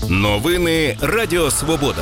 Новини Радіо Свобода.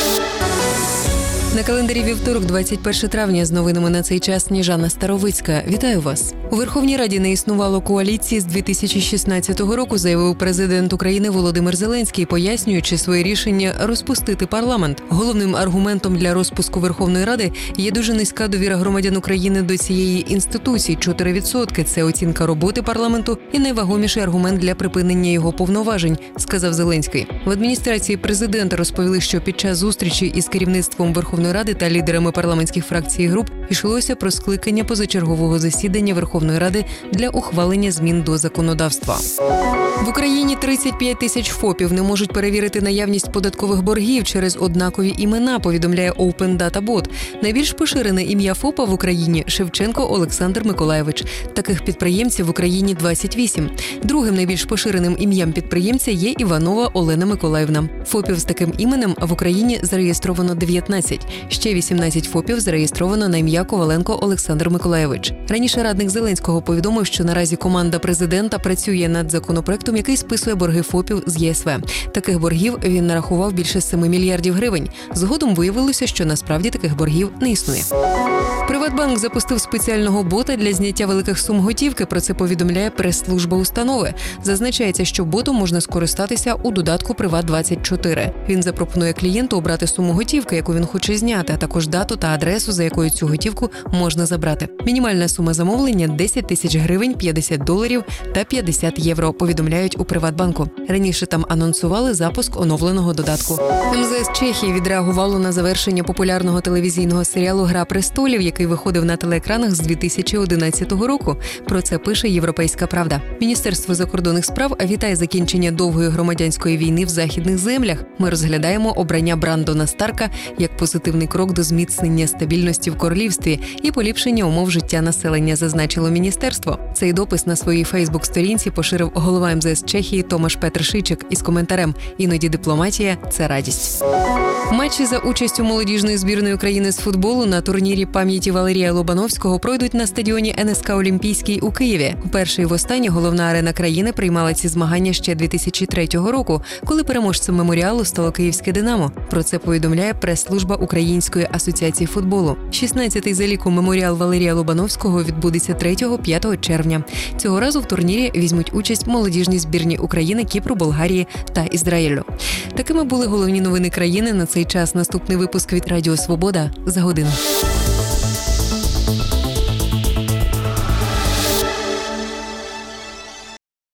На календарі вівторок, 21 травня, з новинами на цей час Сніжана Старовицька. Вітаю вас. У Верховній Раді не існувало коаліції з 2016 року, заявив президент України Володимир Зеленський, пояснюючи своє рішення розпустити парламент. Головним аргументом для розпуску Верховної Ради є дуже низька довіра громадян України до цієї інституції – 4%. Це оцінка роботи парламенту і найвагоміший аргумент для припинення його повноважень, сказав Зеленський. В адміністрації президента розповіли, що під час зустрічі із керівництвом Верховної Ради та лідерами парламентських фракцій і груп йшлося про скликання позачергового засідання Верховної Ради для ухвалення змін до законодавства. В Україні 35 тисяч ФОПів не можуть перевірити наявність податкових боргів через однакові імена, повідомляє Open Data Bot. Найбільш поширене ім'я ФОПа в Україні – Шевченко Олександр Миколайович. Таких підприємців в Україні 28. Другим найбільш поширеним ім'ям підприємця є Іванова Олена Миколаївна. ФОПів з таким іменем в Україні зареєстровано 19. Ще 18 ФОПів зареєстровано на ім'я Коваленко Олександр Миколайович. Раніше радник Зеленського повідомив, що наразі команда президента працює над законопроектом, який списує борги ФОПів з ЄСВ. Таких боргів він нарахував більше 7 мільярдів гривень. Згодом виявилося, що насправді таких боргів не існує. Приватбанк запустив спеціального бота для зняття великих сум готівки. Про це повідомляє прес-служба установи. Зазначається, що ботом можна скористатися у додатку «Приват24». Він запропонує клієнту обрати суму готівки, яку він хоче зняти, а також дату та адресу, за якою цю готівку можна забрати. Мінімальна сума замовлення – 10 тисяч гривень, 50 доларів та 50 євро, повідомляють у Приватбанку. Раніше там анонсували запуск оновленого додатку. МЗС Чехії відреагувало на завершення популярного телевізійного серіалу «Гра престолів», який виходив на телеекранах з 2011 року. Про це пише «Європейська правда». Міністерство закордонних справ вітає закінчення довгої громадянської війни в західних землях. Ми розглядаємо обрання Брандона Старка як позитивний крок до зміцнення стабільності в королівстві і поліпшення умов життя населення, зазначило міністерство. Цей допис на своїй Фейсбук-сторінці поширив голова МЗС Чехії Томаш Петршичик із коментарем «Іноді дипломатія – це радість». Матчі за участю молодіжної збірної України з футболу на турнірі пам'яті Валерія Лобановського пройдуть на стадіоні НСК «Олімпійський» у Києві. Вперше і востаннє головна арена країни приймала ці змагання ще 2003 року, коли переможцем меморіалу стало київське «Динамо». Про це повідомляє прес-служба Української асоціації футболу. 16-й за ліком меморіал Валерія Лобановського відбудеться 3-5 червня. Цього разу в турнірі візьмуть участь молодіжні збірні України, Кіпру, Болгарії та Ізраїлю. Такими були головні новини країни на цей час. Наступний випуск від Радіо Свобода за годину.